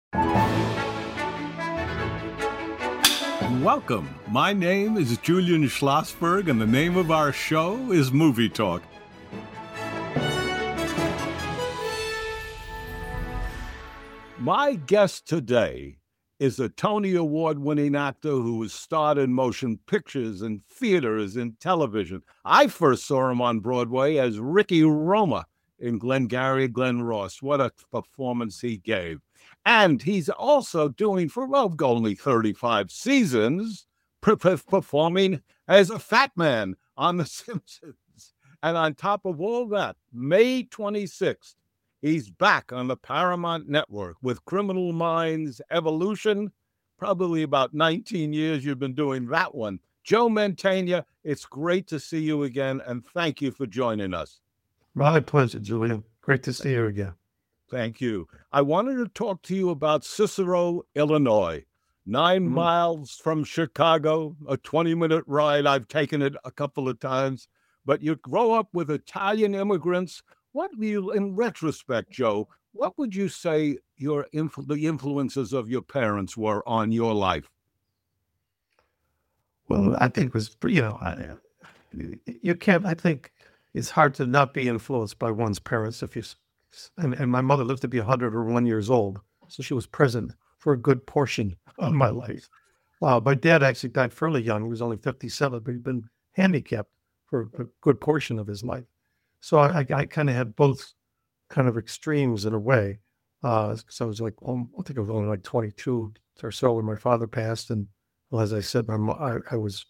Welcome. My name is Julian Schlossberg, and the name of our show is Movie Talk. My guest today is a Tony Award-winning actor who has starred in motion pictures and theaters and television. I first saw him on Broadway as Ricky Roma in Glengarry Glen Ross. What a performance he gave. And he's also doing, for only 35 seasons, performing as a fat man on The Simpsons. And on top of all that, May 26th, he's back on the Paramount Network with Criminal Minds Evolution. Probably about 19 years you've been doing that one. Joe Mantegna, it's great to see you again, and thank you for joining us. My pleasure, Julian. Great to see you again. Thank you. I wanted to talk to you about Cicero, Illinois. 9 miles from Chicago, a 20-minute ride. I've taken it a couple of times. But you grow up with Italian immigrants. What do you, in retrospect, Joe, what would you say the influences of your parents were on your life? Well, I think it was, you can't, I think it's hard to not be influenced by one's parents. And my mother lived to be 101 years old, so she was present for a good portion of my life. Wow, my dad actually died fairly young. He was only 57, but he'd been handicapped for a good portion of his life. So I kind of had both kind of extremes in a way. So I was like, I think I was only like 22 or so when my father passed. And well, as I said, I was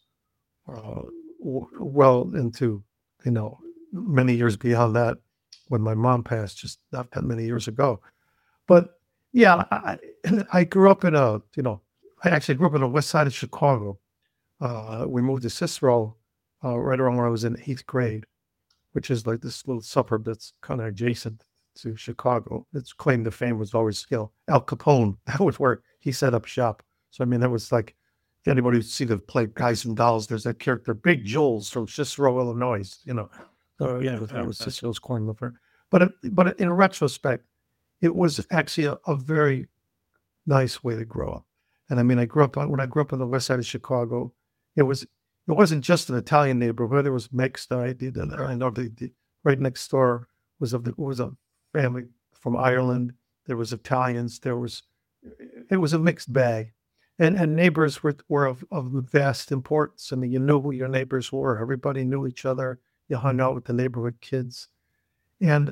well into, many years beyond that when my mom passed just not that many years ago. But yeah, I grew up I actually grew up in the west side of Chicago. We moved to Cicero right around when I was in 8th grade, which is like this little suburb that's kind of adjacent to Chicago. Its claim to fame was always, Al Capone. That was where he set up shop. So, that was like, anybody who's seen the play Guys and Dolls, there's that character, Big Jules from Cicero, Illinois, So, that was Cicero's corn liver. But in retrospect, it was actually a very nice way to grow up. And when I grew up on the west side of Chicago, it wasn't just an Italian neighborhood. It was mixed. I know right next door was a family from Ireland. There was Italians. It was a mixed bag, and neighbors were of vast importance. You knew who your neighbors were. Everybody knew each other. You hung out with the neighborhood kids, and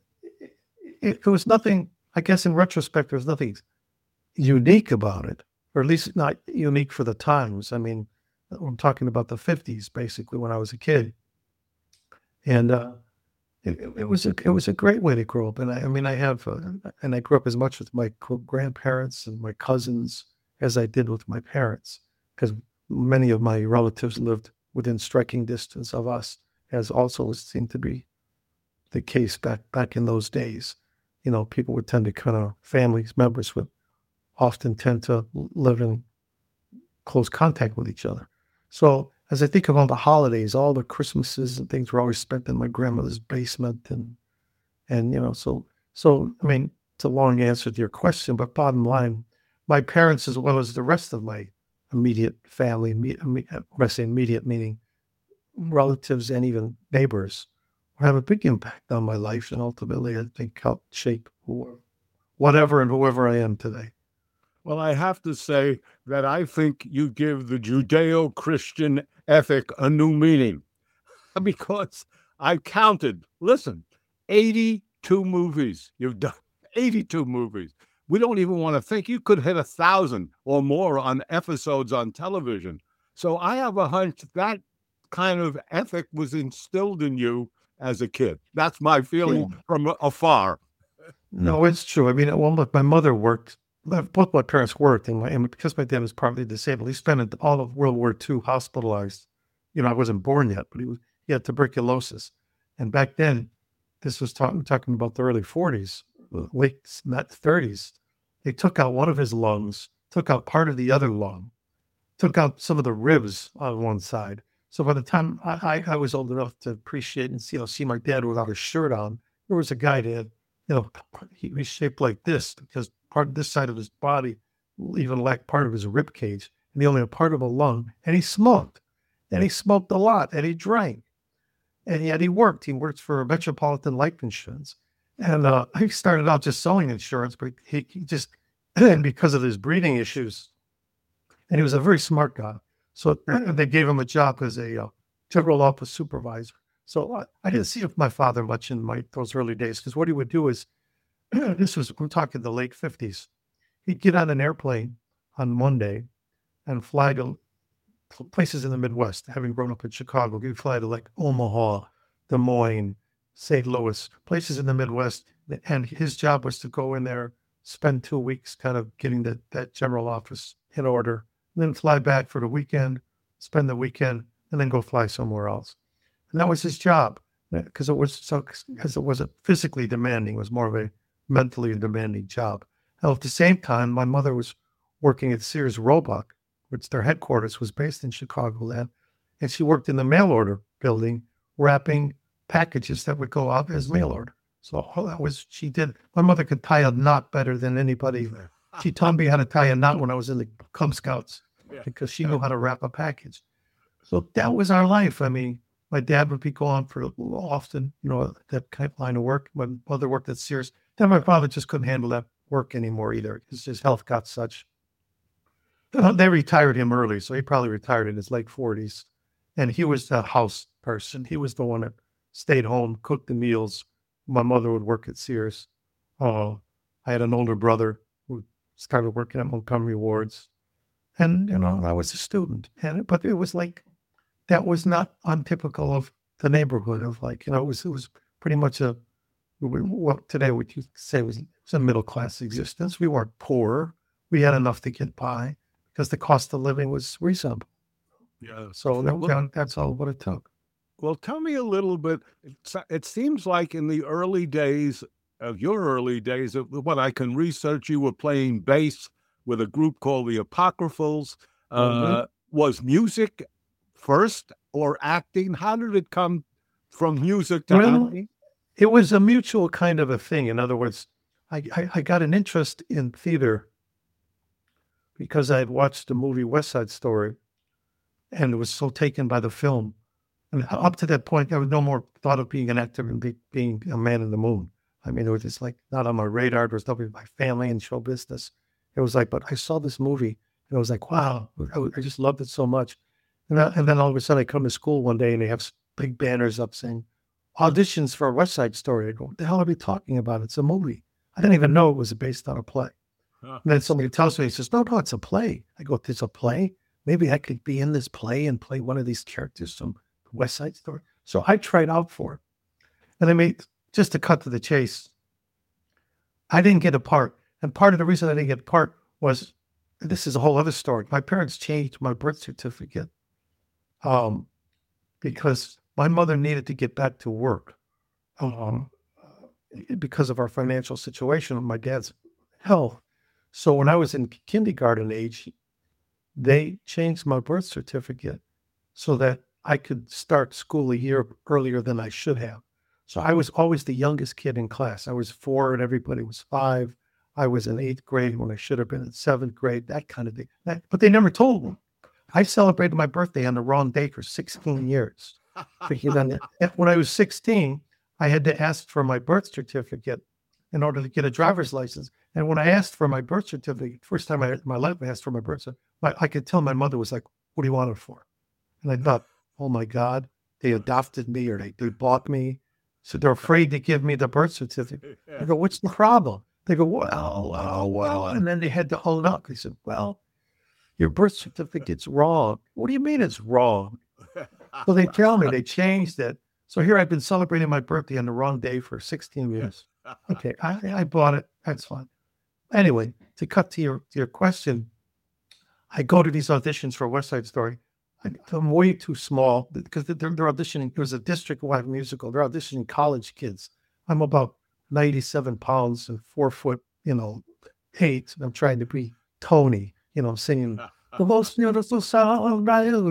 it was nothing. I guess in retrospect, there was nothing unique about it, or at least not unique for the times. I'm talking about the 50s, basically, when I was a kid. And it was a great way to grow up. And I grew up as much with my grandparents and my cousins as I did with my parents, because many of my relatives lived within striking distance of us, as also seemed to be the case back in those days. People would tend to families members would often tend to live in close contact with each other. So as I think of all the holidays, all the Christmases and things were always spent in my grandmother's basement, and so it's a long answer to your question, but bottom line, my parents, as well as the rest of my immediate family, when I say immediate, meaning relatives and even neighbors, have a big impact on my life, and ultimately I think helped shape whatever and whoever I am today. Well, I have to say that I think you give the Judeo-Christian ethic a new meaning, because I counted, 82 movies you've done, 82 movies. We don't even want to think you could hit 1,000 or more on episodes on television. So I have a hunch that kind of ethic was instilled in you as a kid. That's my feeling from afar. No, it's true. Look, my mother worked. Both my parents worked, and because my dad was partly disabled, he spent all of World War II hospitalized. I wasn't born yet, but he had tuberculosis. And back then, this was talking about the early 40s, late 30s. They took out one of his lungs, took out part of the other lung, took out some of the ribs on one side. So by the time I was old enough to appreciate and see my dad without a shirt on, there was a guy that he was shaped like this because part of this side of his body even lacked part of his rib cage, and he only had part of a lung. And he smoked, and he smoked a lot, and he drank, and yet he worked. He worked for Metropolitan Life Insurance, and he started out just selling insurance, but he just, and because of his breathing issues, and he was a very smart guy, so they gave him a job as a general office supervisor. So I didn't see my father much in those early days, because what he would do is, we're talking the late 50s. He'd get on an airplane on Monday and fly to places in the Midwest. Having grown up in Chicago, he'd fly to like Omaha, Des Moines, St. Louis, places in the Midwest. And his job was to go in there, spend 2 weeks kind of getting that general office in order, and then fly back for the weekend, spend the weekend, and then go fly somewhere else. And that was his job, because it wasn't physically demanding. It was more of a mentally demanding job. Now, at the same time, my mother was working at Sears Roebuck, which their headquarters was based in Chicagoland, and she worked in the mail order building, wrapping packages that would go out as mail order. So that was, she did. My mother could tie a knot better than anybody. She taught me how to tie a knot when I was in the Cub Scouts, because she knew how to wrap a package. So that was our life. I mean, my dad would be gone for often, that kind of line of work. My mother worked at Sears. Then my father just couldn't handle that work anymore either, because his health got such. They retired him early, so he probably retired in his late 40s. And he was the house person. He was the one that stayed home, cooked the meals. My mother would work at Sears. I had an older brother who started working at Montgomery Ward's. And, I was a student. But it was like, that was not untypical of the neighborhood of it was pretty much what today would you say was a middle-class existence. We weren't poor. We had enough to get by because the cost of living was reasonable. Yeah. So that's all what it took. Well, tell me a little bit. It seems like in the early days of your early days, what I can research, you were playing bass with a group called the Apocryphals. Was music first or acting? How did it come from music to acting? It was a mutual kind of a thing. In other words, I got an interest in theater because I had watched the movie West Side Story and was so taken by the film. And up to that point, I was no more thought of being an actor and being a man in the moon. I mean, it was just like not on my radar. There was nothing my family and show business. It was like, but I saw this movie and I was like, wow, I just loved it so much. And then all of a sudden I come to school one day and they have big banners up saying, auditions for a West Side Story. I go, what the hell are we talking about? It's a movie. I didn't even know it was based on a play. And then somebody tells me, he says, no, it's a play. I go, there's a play? Maybe I could be in this play and play one of these characters from West Side Story. So I tried out for it. And just to cut to the chase, I didn't get a part. And part of the reason I didn't get a part was, this is a whole other story. My parents changed my birth certificate because my mother needed to get back to work because of our financial situation and my dad's health. So when I was in kindergarten age, they changed my birth certificate so that I could start school a year earlier than I should have. So I was always the youngest kid in class. I was 4 and everybody was 5. I was in 8th grade when I should have been in 7th grade, that kind of thing. But they never told me. I celebrated my birthday on the wrong day for 16 years. When I was 16, I had to ask for my birth certificate in order to get a driver's license. And when I asked for my birth certificate, first time in my life I asked for my birth certificate, I could tell my mother was like, what do you want it for? And I thought, oh my God, they adopted me or they bought me. So they're afraid to give me the birth certificate. I go, what's the problem? They go, well. And then they had to own up. They said, well, your birth certificate's wrong. What do you mean it's wrong? So they tell me they changed it. So here I've been celebrating my birthday on the wrong day for 16 years. Okay, I bought it. That's fine. Anyway, to cut to your question, I go to these auditions for West Side Story. I'm way too small because they're auditioning. It was a district-wide musical. They're auditioning college kids. I'm about 97 pounds and 4 foot, 8. I'm trying to be Tony, singing the most beautiful song.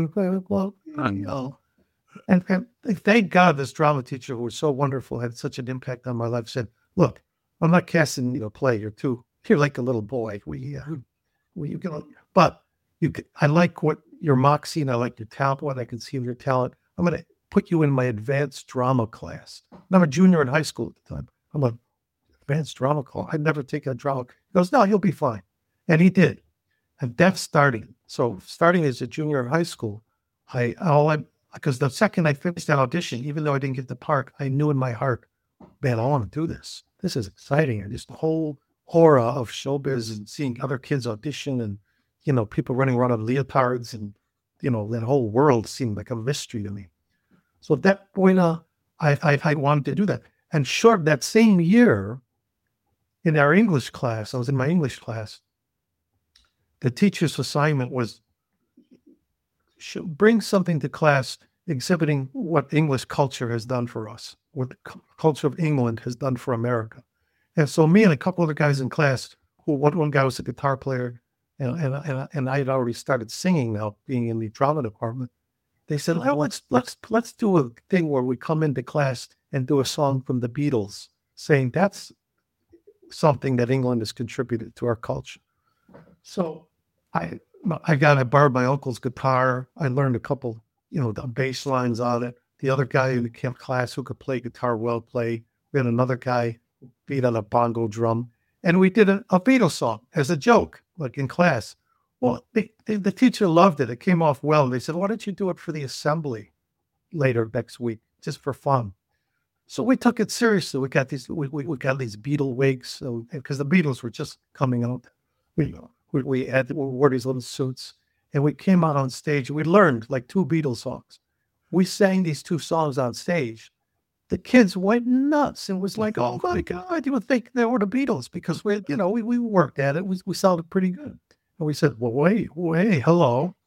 And thank God this drama teacher who was so wonderful, had such an impact on my life, said, look, I'm not casting you to play. You're too you're like a little boy. You can, but I like what your moxie and I like your talent. What I can see of your talent. I'm going to put you in my advanced drama class. And I'm a junior in high school at the time. I'm like, advanced drama class? I'd never taken a drama. He goes, no, you'll be fine. And he did. And that's starting. So starting as a junior in high school, because the second I finished that audition, even though I didn't get the part, I knew in my heart, man, I want to do this. This is exciting. And just the whole aura of showbiz and seeing other kids audition and, people running around in leotards and, that whole world seemed like a mystery to me. So at that point, I wanted to do that. And short that same year, in our English class, I was in my English class, the teacher's assignment was bring something to class exhibiting what English culture has done for us, what the culture of England has done for America. And so me and a couple other guys in class, one guy was a guitar player, and I had already started singing now, being in the drama department. They said, well, let's do a thing where we come into class and do a song from the Beatles, saying that's something that England has contributed to our culture. So I borrowed my uncle's guitar. I learned a couple, the bass lines on it. The other guy in the camp class who could play guitar well played. We had another guy who beat on a bongo drum. And we did a Beatles song as a joke, like in class. Well, the teacher loved it. It came off well. They said, why don't you do it for the assembly later next week, just for fun? So we took it seriously. We got these Beatle wigs, because the Beatles were just coming out. We wore these little suits, and we came out on stage. We learned like 2 Beatles songs. We sang these 2 songs on stage. The kids went nuts and was like, "Oh my God, you would think they were the Beatles," because we worked at it. We sounded pretty good. And we said, "Well, wait, hello."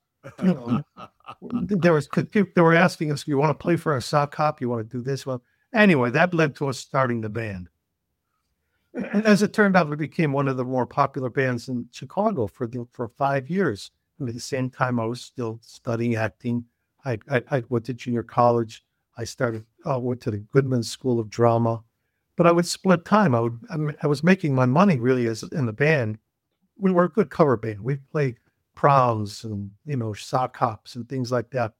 They were asking us, "You want to play for our sock hop? You want to do this one?" Anyway, that led to us starting the band. And as it turned out, we became one of the more popular bands in Chicago for 5 years. And at the same time, I was still studying acting. I went to junior college. I went to the Goodman School of Drama, but I would split time. I was making my money really in the band. We were a good cover band. We played proms and, sock hops and things like that.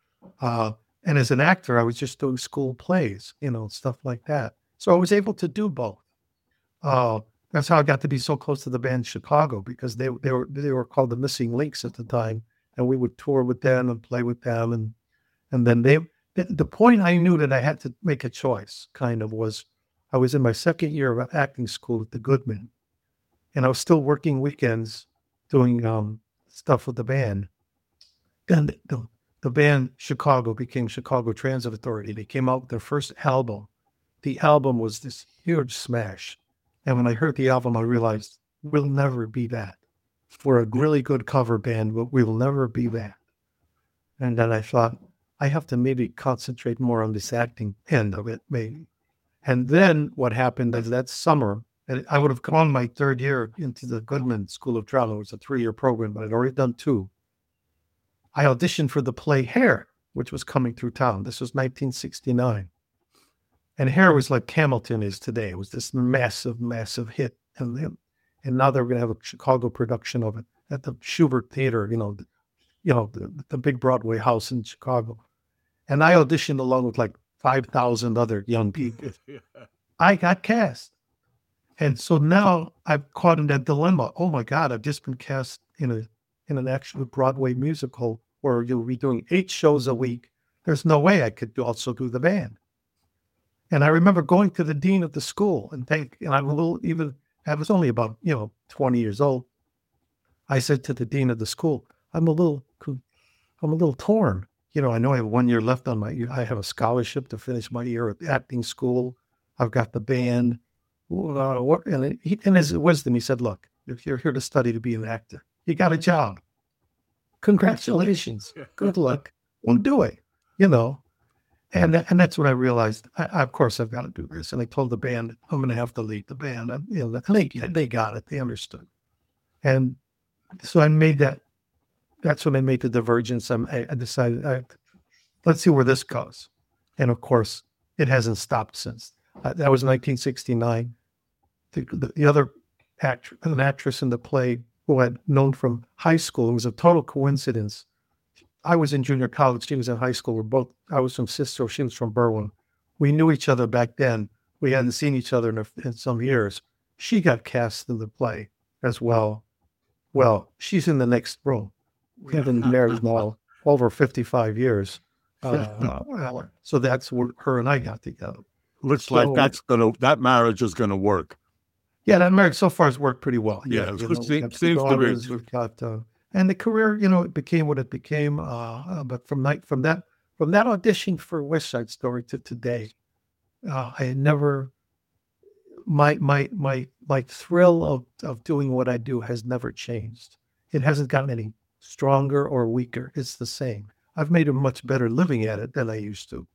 And as an actor, I was just doing school plays, stuff like that. So I was able to do both. That's how I got to be so close to the band Chicago, because they were called the Missing Links at the time, and we would tour with them and play with them, and then the point I knew that I had to make a choice was I was in my second year of acting school at the Goodman, and I was still working weekends doing stuff with the band, and the band Chicago became Chicago Transit Authority. They came out with their first album. The album was this huge smash. And when I heard the album, I realized we'll never be that. We're a really good cover band, but we will never be that. And then I thought, I have to maybe concentrate more on this acting end of it, maybe. And then what happened is that summer, and I would have gone my 3rd year into the Goodman School of Drama. It was a 3-year program, but I'd already done 2. I auditioned for the play Hair, which was coming through town. This was 1969. And Hair was like Hamilton is today. It was this massive, massive hit. And now they're going to have a Chicago production of it at the Schubert Theater, the big Broadway house in Chicago. And I auditioned along with like 5,000 other young people. I got cast. And so now I'm caught in that dilemma. Oh my God, I've just been cast in an actual Broadway musical where you'll be doing 8 shows a week. There's no way I could also do the band. And I remember going to the dean of the school and I was only about, 20 years old. I said to the dean of the school, I'm a little torn. I know I have 1 year left I have a scholarship to finish my year at acting school. I've got the band. And in his wisdom, he said, look, if you're here to study to be an actor, you got a job. Congratulations. Good luck. We'll do it, And that's what I realized. Of course, I've got to do this. And I told the band, I'm going to have to lead the band. And, they got it. They understood. And so I made that. That's when I made the divergence. I decided, let's see where this goes. And of course, it hasn't stopped since. That was 1969. The other an actress in the play who I'd known from high school. It was a total coincidence. I was in junior college. She was in high school. I was from Cicero. She was from Berwyn. We knew each other back then. We hadn't seen each other in some years. She got cast in the play as well. Well, she's in the next room. We have been married now over 55 years. So that's where her and I got together. Looks like that marriage is gonna work. Yeah, that marriage so far has worked pretty well. Yeah, seems to be. We've got, and the career, it became what it became. But from that audition for West Side Story to today, I had never. My thrill of doing what I do has never changed. It hasn't gotten any stronger or weaker. It's the same. I've made a much better living at it than I used to,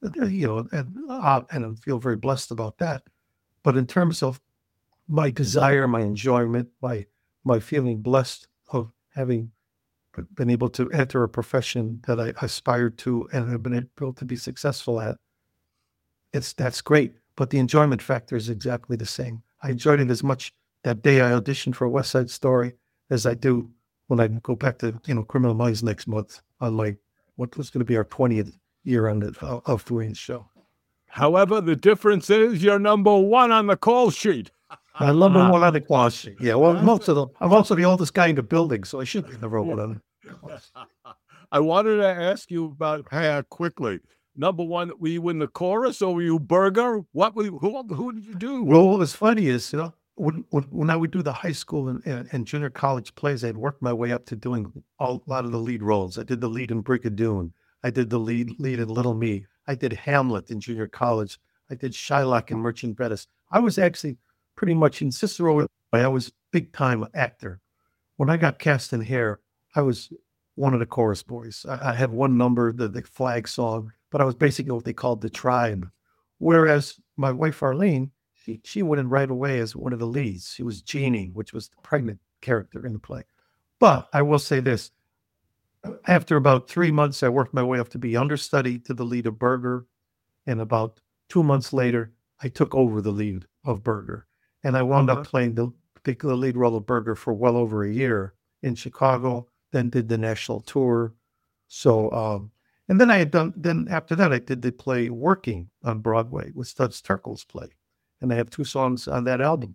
and I feel very blessed about that. But in terms of my desire, my enjoyment, my feeling blessed of having been able to enter a profession that I aspired to and have been able to be successful at, that's great. But the enjoyment factor is exactly the same. I enjoyed it as much that day I auditioned for West Side Story as I do when I go back to Criminal Minds next month on what was going to be our 20th year of doing the show. However, the difference is you're number one on the call sheet. I'm number one on the call sheet. Yeah, well, I'm also the oldest guy in the building, so I should be number one on it. I wanted to ask you about hair quickly. Number one, were you in the chorus or were you Berger? Who did you do? Well, what was funny is, when I would do the high school and junior college plays, I'd work my way up to doing a lot of the lead roles. I did the lead in Brigadoon. I did the lead in Little Me. I did Hamlet in junior college. I did Shylock in Merchant Venice. I was actually pretty much in Cicero. I was big time actor. When I got cast in Hair, I was one of the chorus boys. I had one number, the flag song, but I was basically what they called the tribe. Whereas my wife Arlene, she went in right away as one of the leads. She was Jeannie, which was the pregnant character in the play. But I will say this. After about 3 months, I worked my way up to be understudy to the lead of Berger. And about 2 months later, I took over the lead of Berger. And I wound up playing the lead role of Berger for well over a year in Chicago, then did the national tour. So, and then after that, I did the play Working on Broadway with Studs Terkel's play. And I have 2 songs on that album,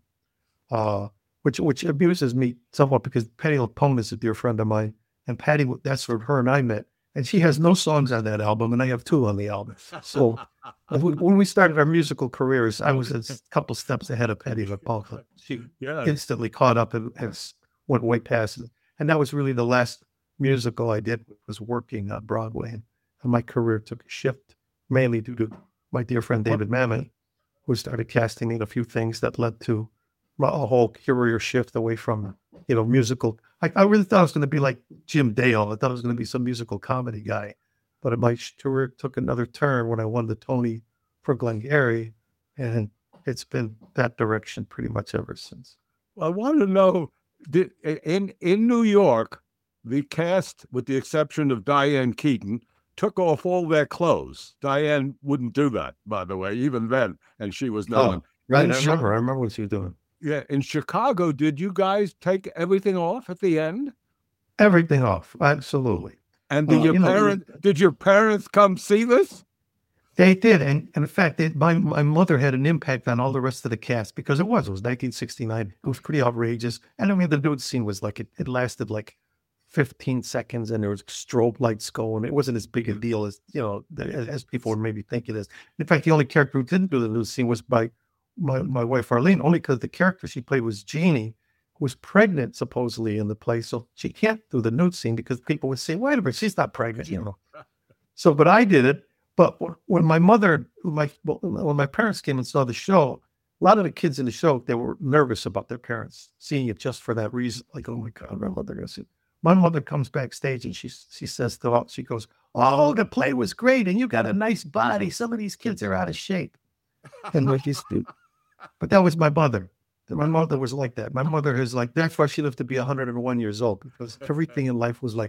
which amuses me somewhat because Patti LuPone is a dear friend of mine. And Patti, that's where her and I met. And she has no songs on that album, and I have 2 on the album. So when we started our musical careers, I was a couple steps ahead of Patti LuPone. She instantly caught up and went way past it. And that was really the last musical I did, was Working on Broadway. And my career took a shift, mainly due to my dear friend David Mamet, who started casting me in a few things that led to a whole career shift away from, musical. I really thought I was going to be like Jim Dale. I thought I was going to be some musical comedy guy. But my career took another turn when I won the Tony for Glengarry. And it's been that direction pretty much ever since. I want to know, in New York, the cast, with the exception of Diane Keaton, took off all their clothes. Diane wouldn't do that, by the way, even then, and she was known. Right, I remember what she was doing. Yeah, in Chicago, did you guys take everything off at the end? Everything off, absolutely. And did your parents come see this? They did, and in fact, my mother had an impact on all the rest of the cast because it was 1969. It was pretty outrageous, and I mean the nude scene was like it lasted like 15 seconds, and there was strobe lights going. It wasn't as big a deal as as people were maybe thinking it is. In fact, the only character who didn't do the nude scene was by my wife Arlene, only because the character she played was Jeannie, who was pregnant supposedly in the play, so she can't do the nude scene because people would say, "Wait a minute, she's not pregnant," So, but I did it. But when when my parents came and saw the show, a lot of the kids in the show, they were nervous about their parents seeing it just for that reason. Like, oh my God, my mother going to see it. My mother comes backstage and she says to us, she goes, "Oh, the play was great, and you got a nice body. Some of these kids are out of shape." And like this dude. But that was my mother. My mother was like that. My mother is like, that's why she lived to be 101 years old, because everything in life was like,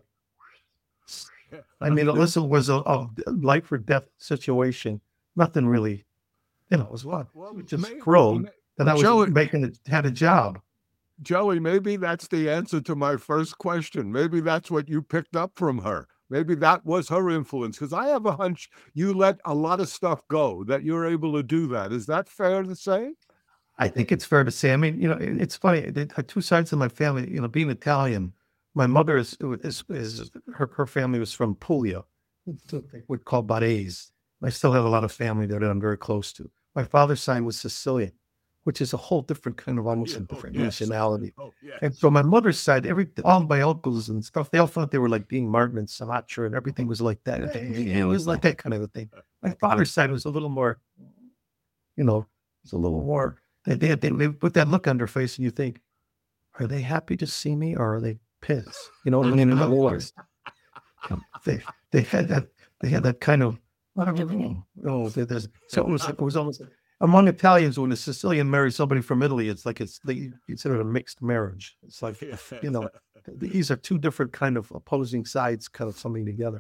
I mean, Alyssa was a life or death situation. Nothing really, it was what? Just thrilled that I was had a job. Joey, maybe that's the answer to my first question. Maybe that's what you picked up from her. Maybe that was her influence. Because I have a hunch you let a lot of stuff go, that you're able to do that. Is that fair to say? I think it's fair to say. I mean, it's funny. There are two sides of my family. Being Italian, my mother is her family was from Puglia, what we call Barese. I still have a lot of family there that I'm very close to. My father's side was Sicilian, which is a whole different kind of almost a different nationality. And so my mother's side, all my uncles and stuff, they all thought they were like Dean Martin and Sinatra, and everything was like that. It was like that kind of a thing. My father's side was a little more, it's a little more. They put that look on their face, and you think, are they happy to see me, or are they pissed? In other words, they had that kind of, I don't know. So it was almost among Italians, when a Sicilian marries somebody from Italy, it's like they consider it a mixed marriage. It's like these are two different kind of opposing sides, kind of coming together.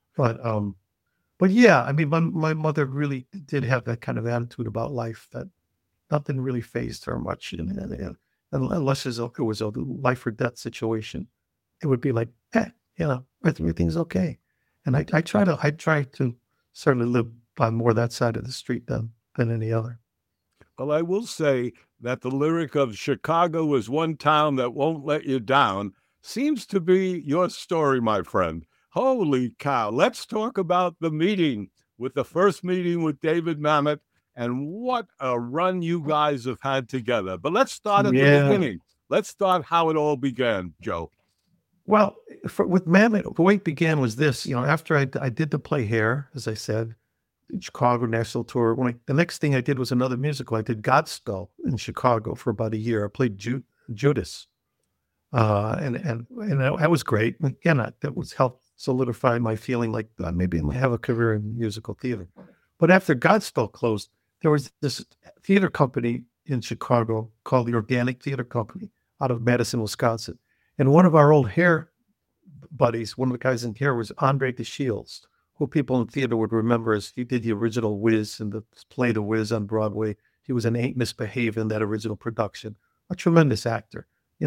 But yeah, I mean, my mother really did have that kind of attitude about life that nothing really fazed her much, unless it was a life or death situation. It would be like, everything's okay. And I try to certainly live by more that side of the street than any other. Well, I will say that the lyric of Chicago is one town that won't let you down seems to be your story, my friend. Holy cow. Let's talk about the meeting, with the first meeting with David Mamet, and what a run you guys have had together. But let's start at the beginning. Let's start how it all began, Joe. Well, with Mamet, the way it began was this. After I did the play Hair, as I said, Chicago National Tour. The next thing I did was another musical. I did Godspell in Chicago for about a year. I played Judas, and that was great. Again, that was helped solidify my feeling like maybe I have a career in musical theater. But after Godspell closed, there was this theater company in Chicago called the Organic Theater Company out of Madison, Wisconsin. And one of our old Hair buddies, one of the guys in Hair, was Andre DeShields, who people in theater would remember as he did the original Wiz and the play The Wiz on Broadway. He was an Ain't Misbehaved in that original production. A tremendous actor.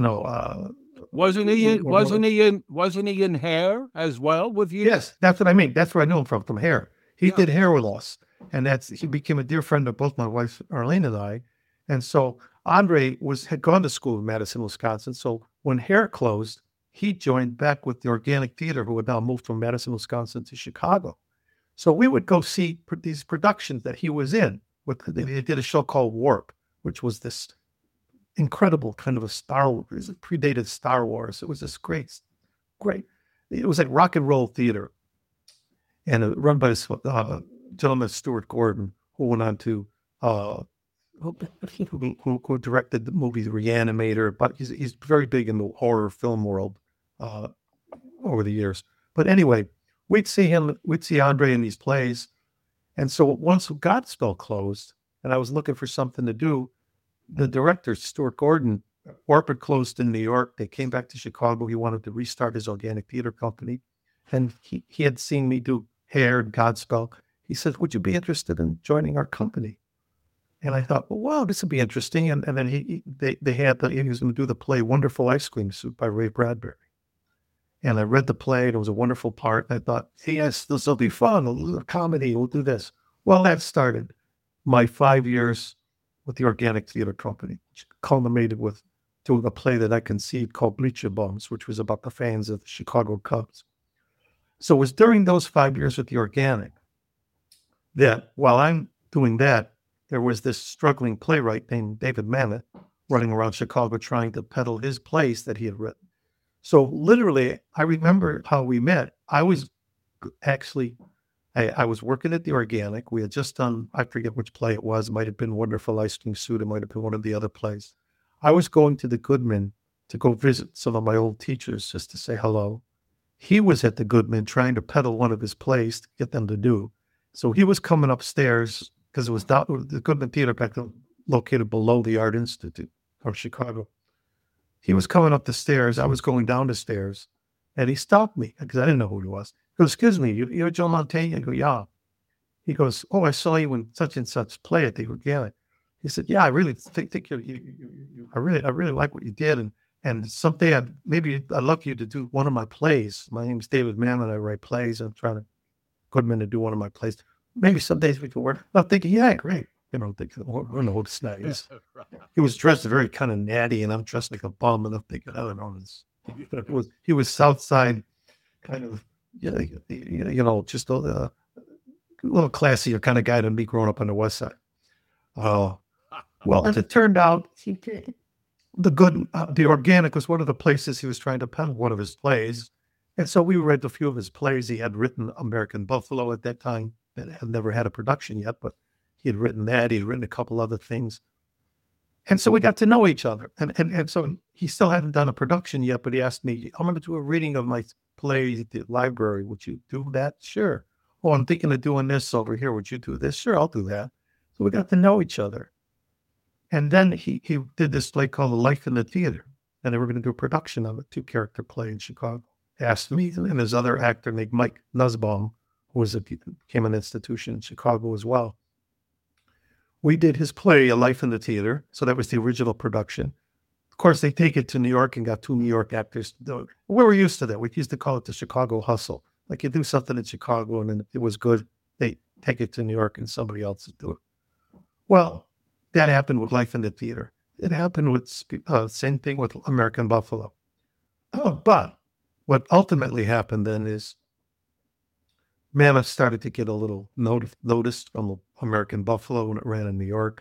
Wasn't he in Hair as well with you? Yes, that's what I mean. That's where I knew him from Hair. He did Hair with us. And he became a dear friend of both my wife, Arlene, and I. And so Andre had gone to school in Madison, Wisconsin. So when Hair closed, he joined back with the Organic Theater, who had now moved from Madison, Wisconsin to Chicago. So we would go see these productions that he was in. They did a show called Warp, which was this incredible kind of a Star Wars. It predated Star Wars. It was this great. It was like rock and roll theater. And run by this gentleman, Stuart Gordon, who went on to who directed the movie The Reanimator, but he's very big in the horror film world over the years. But anyway, we'd see Andre in these plays. And so once Godspell closed, and I was looking for something to do, the director, Stuart Gordon, Warp had closed in New York. They came back to Chicago. He wanted to restart his Organic Theater Company. And he had seen me do Hair and Godspell. He said, would you be interested in joining our company? And I thought, well, wow, this would be interesting. And then he was going to do the play Wonderful Ice Cream Soup by Ray Bradbury. And I read the play, and it was a wonderful part. And I thought, yes, this will be fun. A comedy, we'll do this. Well, that started my 5 years with the Organic Theater Company, which culminated with doing a play that I conceived called Bleacher Bums, which was about the fans of the Chicago Cubs. So it was during those 5 years with the Organic that while I'm doing that, there was this struggling playwright named David Mamet running around Chicago trying to peddle his plays that he had written. So literally, I remember how we met. I was working at the Organic. We had just done, I forget which play it was. It might have been Wonderful Ice Cream Suit. It might have been one of the other plays. I was going to the Goodman to go visit some of my old teachers just to say hello. He was at the Goodman trying to peddle one of his plays to get them to do. So he was coming upstairs because it was the Goodman Theater back then, located below the Art Institute of Chicago. He was coming up the stairs. I was going down the stairs, and he stopped me because I didn't know who he was. He goes, excuse me, you're Joe Mantegna? I go, yeah. He goes, oh, I saw you in such and such play at the Organic. He said, "Yeah, I really think I really like what you did, and someday I'd love you to do one of my plays. My name's David Mamet. I write plays. I'm trying to put him in to do one of my plays. Maybe some days we could work." I'm thinking, "Yeah, great." Thinking, "Oh, no, it's nice." He was dressed very kind of natty, and I'm dressed like a bum, and I'm thinking, I don't know, he was South Side kind of, just a little classier kind of guy than me growing up on the West Side. Well, as it turned out, the Organic was one of the places he was trying to peddle one of his plays. And so we read a few of his plays. He had written American Buffalo at that time that had never had a production yet, but he had written that. He had written a couple other things. And so we got to know each other. And so he still hadn't done a production yet, but he asked me, "I'm going to do a reading of my play at the library. Would you do that?" "Sure." "Oh, I'm thinking of doing this over here. Would you do this?" "Sure, I'll do that." So we got to know each other. And then he did this play called Life in the Theater. And they were going to do a production of a 2-character play in Chicago. Asked me and his other actor named Mike Nussbaum, who became an institution in Chicago as well. We did his play, A Life in the Theater. So that was the original production. Of course, they take it to New York and got 2 New York actors to do it. We were used to that. We used to call it the Chicago hustle. Like you do something in Chicago and then if it was good, they take it to New York and somebody else would do it. Well, that happened with Life in the Theater. It happened with, same thing with American Buffalo. But what ultimately happened then is Mamet started to get a little notice from American Buffalo when it ran in New York.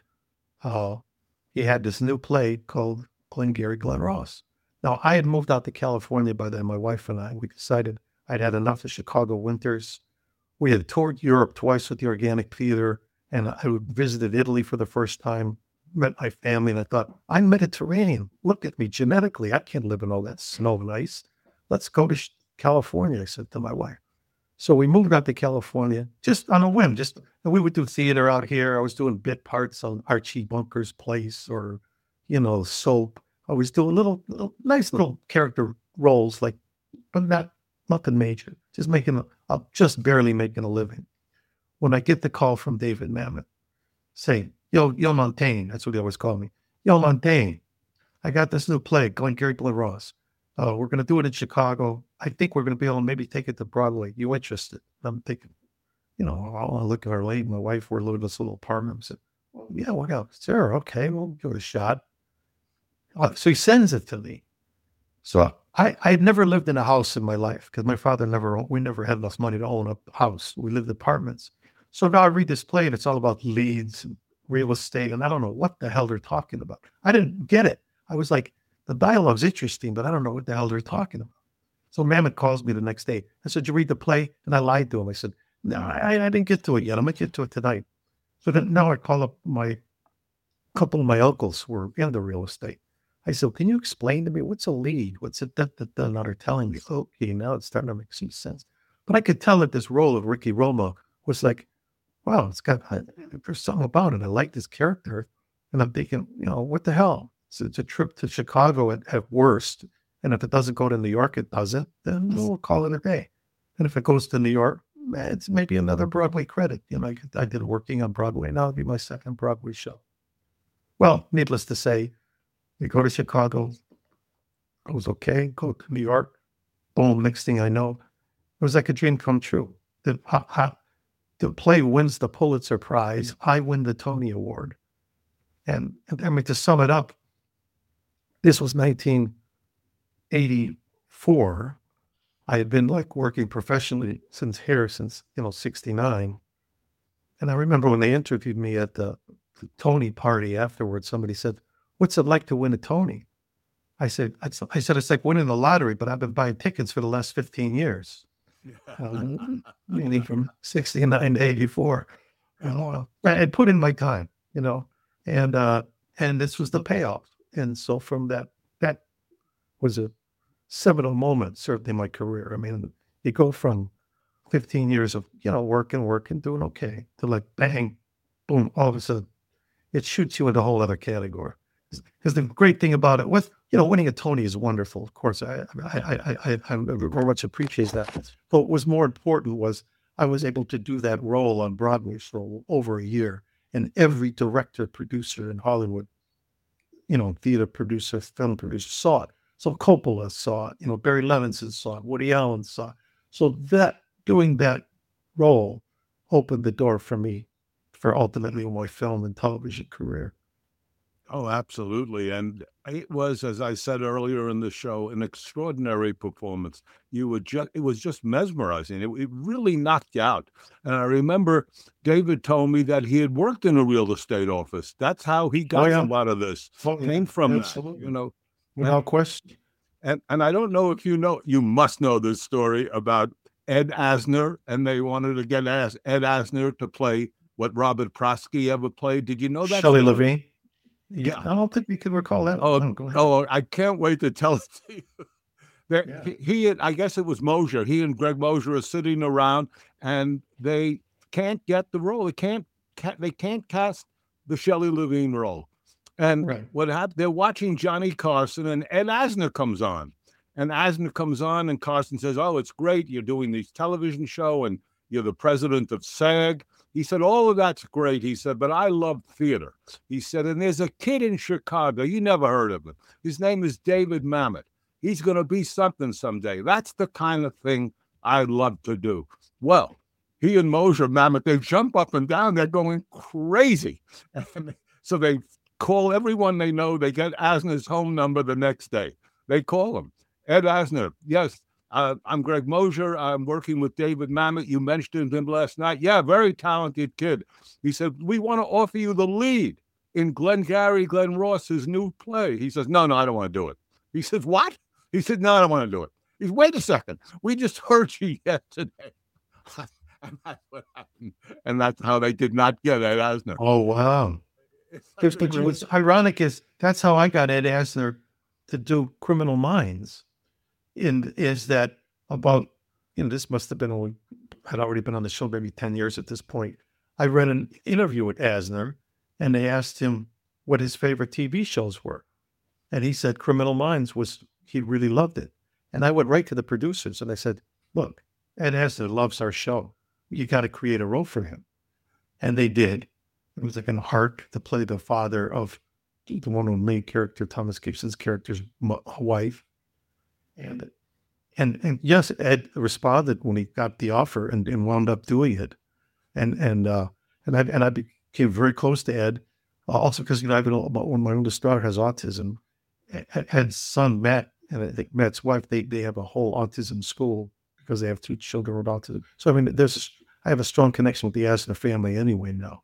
He had this new play called Glengarry Glen Ross. Now, I had moved out to California by then, my wife and I. We decided I'd had enough of Chicago winters. We had toured Europe twice with the Organic Theater, and I visited Italy for the first time, met my family, and I thought, I'm Mediterranean. Look at me genetically. I can't live in all that snow and ice. Let's go to California, I said to my wife. So we moved out to California just on a whim. And we would do theater out here. I was doing bit parts on Archie Bunker's Place or, Soap. I was doing nice little character roles, but nothing major. Just barely making a living. When I get the call from David Mamet saying, Yo Montaigne, that's what he always called me. Yo Montaigne, I got this new play, Glengarry Glen Ross. We're going to do it in Chicago. I think we're going to be able to maybe take it to Broadway. You interested? I'm thinking, I'll look at our lady, my wife, we're living in this little apartment. I said, well, yeah, why not? Sure, okay, we'll give it a shot. So he sends it to me. So I'd never lived in a house in my life because my father we never had enough money to own a house. We lived in apartments. So now I read this play and it's all about leads and real estate. And I don't know what the hell they're talking about. I didn't get it. I was like, the dialogue's interesting, but I don't know what the hell they're talking about. So Mamet calls me the next day. I said, "Did you read the play?" And I lied to him. I said, "No, I didn't get to it yet. I'm going to get to it tonight." So then now I call up couple of my uncles who were into real estate. I said, "Can you explain to me what's a lead? What's it that now they're telling me?" Okay, now it's starting to make some sense. But I could tell that this role of Ricky Roma was like, wow, there's something about it. I like this character. And I'm thinking, what the hell? So it's a trip to Chicago at worst. And if it doesn't go to New York, it doesn't, then we'll call it a day. And if it goes to New York, it's maybe another Broadway credit. I did working on Broadway. Now it'll be my second Broadway show. Well, needless to say, we go to Chicago. It was okay. Go to New York. Boom. Next thing I know, it was like a dream come true. The play wins the Pulitzer Prize. I win the Tony Award. And I mean, to sum it up, this was 1984. I had been working professionally since 69. And I remember when they interviewed me at the Tony party afterwards, somebody said, "What's it like to win a Tony?" I said, "It's like winning the lottery, but I've been buying tickets for the last 15 years. Meaning from 69 to 84. I put in my time, and this was the payoff. And so from that was a seminal moment, certainly in my career. I mean, you go from 15 years of, working, doing okay, to bang, boom, all of a sudden, it shoots you into a whole other category. Because the great thing about it was, winning a Tony is wonderful. Of course, I very much appreciate that. But what was more important was I was able to do that role on Broadway for over a year and every director, producer in Hollywood, theater producer, film producer saw it. So Coppola saw it, Barry Levinson saw it, Woody Allen saw it. So doing that role opened the door for me for ultimately my film and television career. Oh, absolutely. And it was, as I said earlier in the show, an extraordinary performance. It was just mesmerizing. It really knocked you out. And I remember David told me that he had worked in a real estate office. That's how he got a lot of this. Came from absolutely. that, Without question. And I don't know if you must know this story about Ed Asner, and they wanted to get Ed Asner to play what Robert Prosky ever played. Did you know that? Shelley Levine. Yeah, I don't think we can recall that. Oh, I can't wait to tell it to you. He I guess it was Mosier. He and Greg Mosier are sitting around, and they can't get the role. They can't cast the Shelley Levine role. And what happened? They're watching Johnny Carson, and Ed Asner comes on. And Asner comes on, and Carson says, "Oh, it's great. You're doing this television show, and you're the president of SAG." He said, "All of that's great." He said, "But I love theater." He said, "And there's a kid in Chicago. You never heard of him. His name is David Mamet. He's going to be something someday. That's the kind of thing I love to do." Well, he and Mosier Mamet, they jump up and down. They're going crazy. So they call everyone they know. They get Asner's home number the next day. They call him. "Ed Asner, yes. I'm Greg Mosier. I'm working with David Mamet. You mentioned him last night." "Yeah, very talented kid." He said, "We want to offer you the lead in Glenn Ross's new play." He says, No, I don't want to do it." He says, "What?" He said, "No, I don't want to do it." He said, "Wait a second. We just heard you yesterday." And that's what happened. And that's how they did not get Ed Asner. Oh, wow. What's ironic is that's how I got Ed Asner to do Criminal Minds. Is that about, this must have been, had already been on the show maybe 10 years at this point. I read an interview with Asner, and they asked him what his favorite TV shows were. And he said Criminal Minds he really loved it. And I went right to the producers and I said, "Look, Ed Asner loves our show. You got to create a role for him." And they did. It was like an Hart to play the father of the one of the main character, Thomas Gibson's character's wife. And yes, Ed responded when he got the offer and wound up doing it. And I became very close to Ed, also because when my oldest daughter has autism. Ed's son Matt, and I think Matt's wife, they have a whole autism school because they have 2 children with autism. So I mean, I have a strong connection with the Asner family anyway now.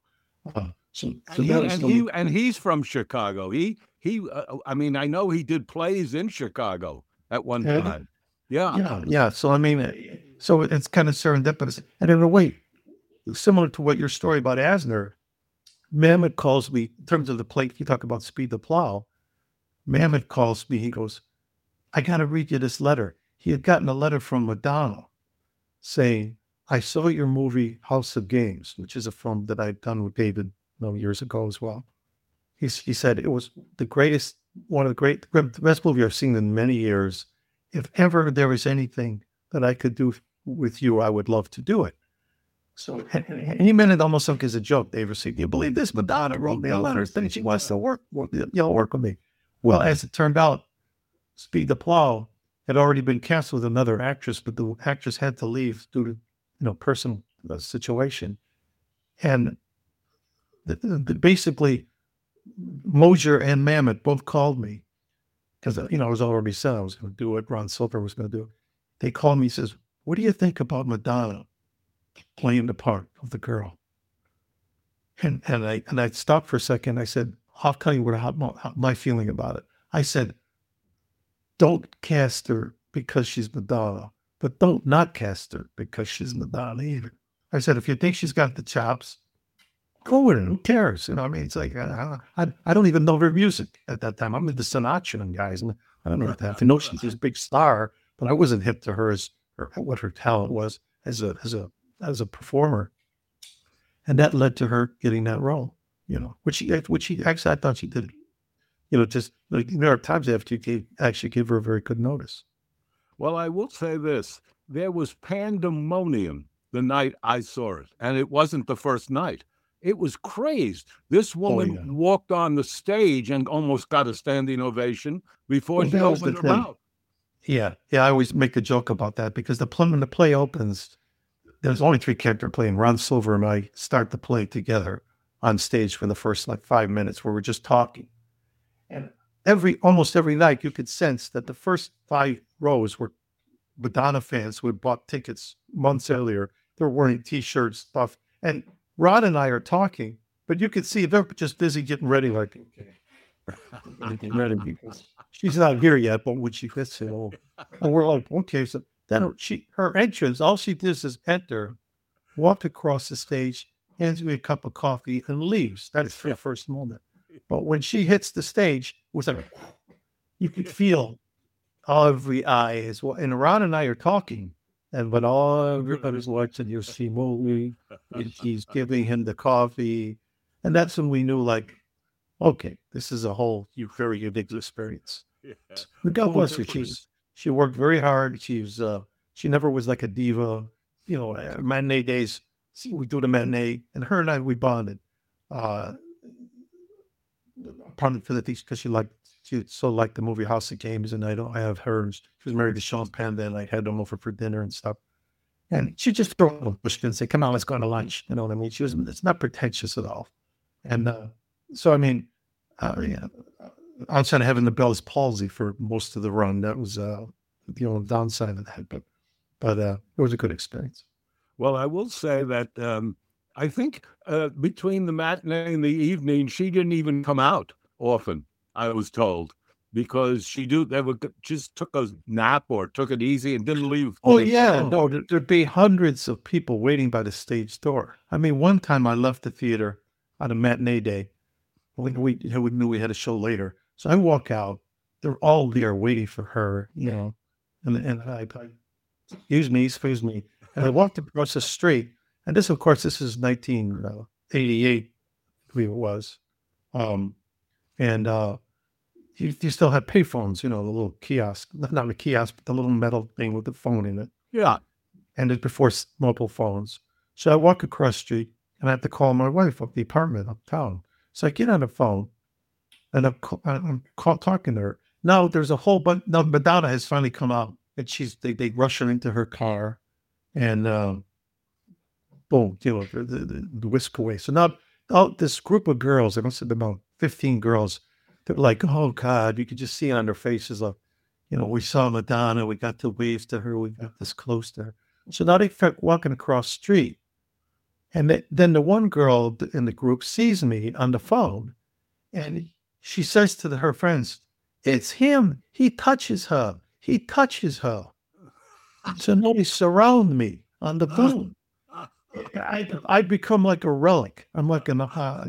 And he's from Chicago. I mean, I know he did plays in Chicago at one time. Yeah. So I mean, so it's kind of serendipitous. And in a way, similar to what your story about Asner, Mamet calls me, in terms of the play, you talk about Speed the Plow, Mamet calls me, he goes, "I got to read you this letter." He had gotten a letter from Madonna saying, "I saw your movie House of Games," which is a film that I'd done with David years ago as well. He said it was the best movie I've seen in many years. If ever there was anything that I could do with you, I would love to do it. So and he meant it almost like as a joke. They ever said, "You believe this? Madonna wrote me a letter saying she wants to work with me." Well, as it turned out, Speed the Plow had already been cast with another actress, but the actress had to leave due to personal situation. And basically, Mosier and Mamet both called me because, I was already said I was going to do it. Ron Silver was going to do it. They called me and says, "What do you think about Madonna playing the part of the girl?" And I stopped for a second. I said, I'll tell you how my feeling about it. I said, "Don't cast her because she's Madonna, but don't not cast her because she's Madonna either." I said, "If you think she's got the chops, go with it. Who cares?" I mean, it's like, I don't even know her music at that time. I'm into Sinatra and guys, and I don't know what that. I know she's this big star, but I wasn't hip to her what her talent was as a performer. And that led to her getting that role, which she actually, I thought she did, just like New York Times actually gave her a very good notice. Well, I will say this. There was pandemonium the night I saw it, and it wasn't the first night. It was crazed. This woman yeah. walked on the stage and almost got a standing ovation before Well, she that was the opened her thing. mouth. Yeah. Yeah. I always make a joke about that because when the play opens, there's only three characters playing. Ron Silver and I start the play together on stage for the first like 5 minutes where we're just talking. And almost every night you could sense that the first 5 rows were Madonna fans who had bought tickets months earlier. They're wearing t-shirts, stuff. And Ron and I are talking, but you could see they're just busy getting ready, like, okay, getting ready because she's not here yet, but when she gets here, and we're like, okay. So then her entrance, all she does is enter, walk across the stage, hands me a cup of coffee, and leaves. That's the first moment. But when she hits the stage, it was like, you could feel every eye is what, and Ron and I are talking, and when all everybody's watching you see movie, and she's giving him the coffee, and that's when we knew, like, okay, this is a whole very unique experience. But God bless her. She worked very hard. She never was like a diva. Matinee days, we do the matinee, and her and I, we bonded. Partly for the things because she so liked the movie House of Games, and I have hers. She was married to Sean Penn, then I had them over for dinner and stuff. And she just throw a bush and say, "Come on, let's go to lunch." You know what I mean? It's not pretentious at all. And so, I mean, yeah, outside of having the Bell's palsy for most of the run, that was, downside of that. But it was a good experience. Well, I will say that I think between the matinee and the evening, she didn't even come out often, I was told, because just took a nap or took it easy and didn't leave. Oh, yeah. No, there'd be hundreds of people waiting by the stage door. I mean, one time I left the theater on a matinee day. We knew we had a show later. So I walk out. They're all there waiting for her, and I excuse me. And I walked across the street. And this, of course, this is 1988, I believe it was. And you still had payphones, the little kiosk, not a kiosk, but the little metal thing with the phone in it. Yeah. And it's before mobile phones. So I walk across the street and I have to call my wife up the apartment uptown. So I get on the phone and I'm talking to her. Now there's a whole bunch. Now Madonna has finally come out and they rush her into her car and boom, the whisk away. So now this group of girls, I must have been about 15 girls, they're like, oh God, you could just see it on their faces of, we saw Madonna, we got to wave to her, we got this close to her. So now they start walking across the street. And then the one girl in the group sees me on the phone and she says to her friends, it's him. He touches her. So now they surround me on the phone. I become like a relic. I'm like I'm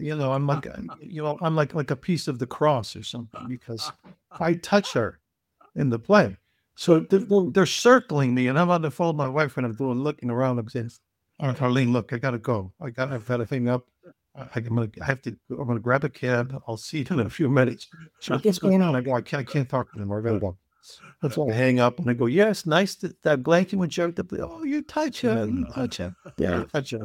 like a piece of the cross or something because I touch her in the play. So they're circling me, and I'm on the phone with my wife, and I'm looking around. I'm saying, "All right, Harleen, look, I gotta go. I've got a thing up. I'm gonna grab a cab. I'll see you in a few minutes." So what's going on? I go, I can't talk anymore. I gotta go. That's why I hang up and I go, yes, nice that glad you enjoyed the play. Oh, you touch her. Yeah, touch her.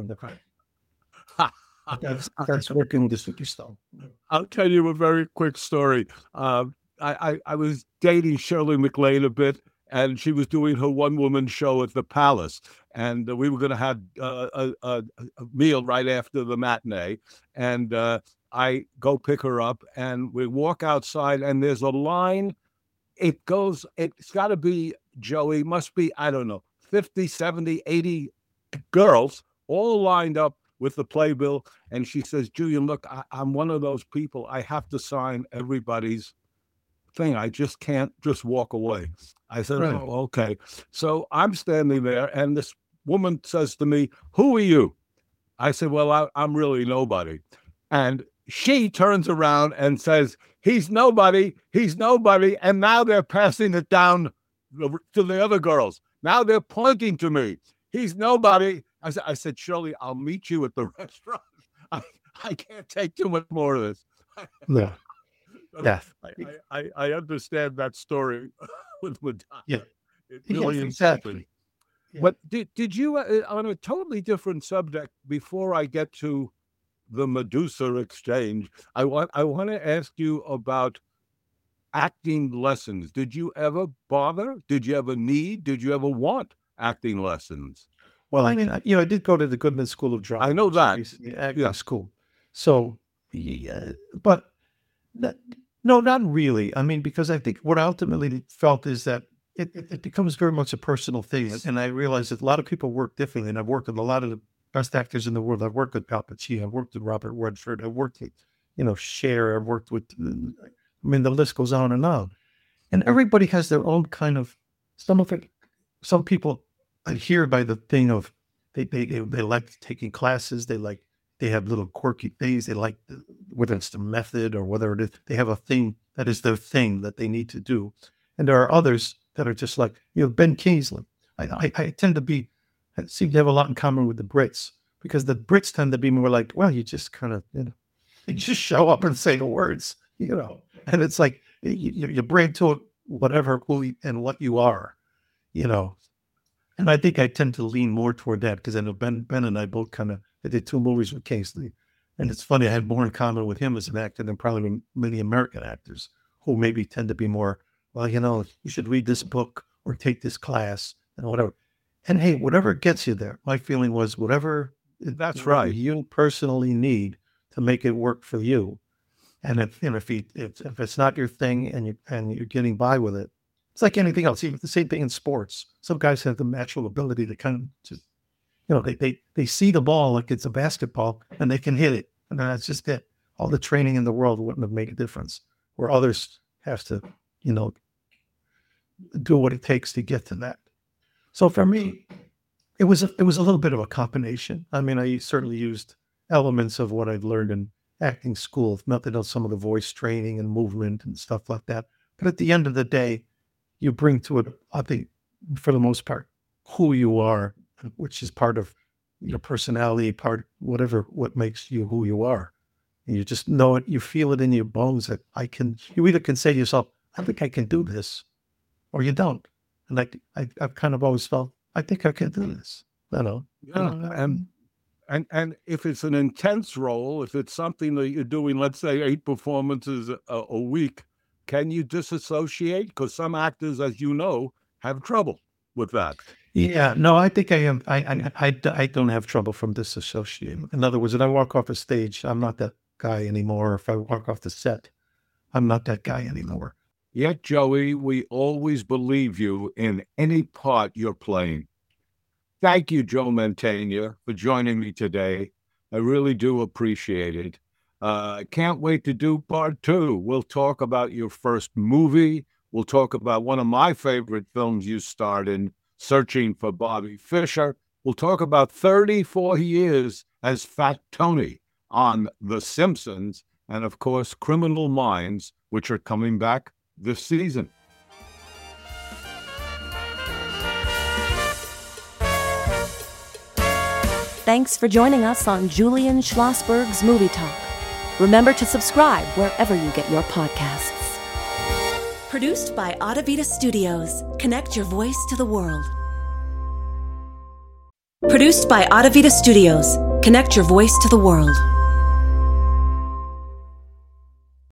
That's working with the superstar. I'll tell you a very quick story. I was dating Shirley MacLaine a bit, and she was doing her one-woman show at the Palace, and we were going to have a meal right after the matinee, and I go pick her up, and we walk outside, and there's a line. It's got to be, Joey, must be, I don't know, 50, 70, 80 girls all lined up with the playbill. And she says, Julian, look, I'm one of those people. I have to sign everybody's thing. I just can't just walk away. I said, right. Oh, okay. So I'm standing there and this woman says to me, who are you? I said, well, I'm really nobody. And she turns around and says, he's nobody. And now they're passing it down to the other girls. Now they're pointing to me. He's nobody. I said, Shirley, I'll meet you at the restaurant. I can't take too much more of this. Yeah. Yeah. I understand that story with Madonna. Yeah. It really exactly. Yeah. But did you, on a totally different subject, before I get to the Medusa Exchange. I want to ask you about acting lessons. Did you ever bother? Did you ever need? Did you ever want acting lessons? Well, I mean, I did go to the Goodman School of Drama. I know that. Acting school. So, but no, not really. I mean, because I think what I ultimately felt is that it becomes very much a personal thing. And I realized that a lot of people work differently. And I've worked with a lot of the best actors in the world. I've worked with Al Pacino. I've worked with Robert Redford. I've worked with, Cher. I've worked with, the list goes on. And everybody has their own kind of, some people adhere by the thing of, they like taking classes. They have little quirky things. They like, whether it's the method or whether it is, they have a thing that is their thing that they need to do. And there are others that are just like, Ben Kingsley. I seem to have a lot in common with the Brits, because the Brits tend to be more like, well, you just kind of, you just show up and say the words, and it's like, you bring to it whatever, who and what you are, And I think I tend to lean more toward that, because I know Ben and I both I did 2 movies with Kingsley. And it's funny, I had more in common with him as an actor than probably many American actors who maybe tend to be more, well, you should read this book or take this class and whatever. And hey, whatever gets you there. My feeling was whatever you personally need to make it work for you. And if it's not your thing and you're getting by with it, it's like anything else. Even the same thing in sports. Some guys have the natural ability to kind of just, they see the ball like it's a basketball and they can hit it. And that's just it. All the training in the world wouldn't have made a difference, where others have to, do what it takes to get to that. So for me, it was a little bit of a combination. I mean, I certainly used elements of what I'd learned in acting school, if nothing else, some of the voice training and movement and stuff like that. But at the end of the day, you bring to it, I think, for the most part, who you are, which is part of your personality, what makes you who you are. And you just know it, you feel it in your bones that you either can say to yourself, I think I can do this, or you don't. And I've kind of always felt, I think I can do this. Yeah, and if it's an intense role, if it's something that you're doing, let's say 8 performances a week, can you disassociate? Because some actors, as you know, have trouble with that. Yeah, no, I think I am. I don't have trouble from disassociating. In other words, when I walk off a stage, I'm not that guy anymore. If I walk off the set, I'm not that guy anymore. Yet, Joey, we always believe you in any part you're playing. Thank you, Joe Mantegna, for joining me today. I really do appreciate it. I can't wait to do part 2. We'll talk about your first movie. We'll talk about one of my favorite films you starred in, Searching for Bobby Fischer. We'll talk about 34 years as Fat Tony on The Simpsons, and of course, Criminal Minds, which are coming back this season. Thanks for joining us on Julian Schlossberg's Movie Talk. Remember to subscribe wherever you get your podcasts. Produced by Audavita Studios. Connect your voice to the world. Produced by Audavita Studios. Connect your voice to the world.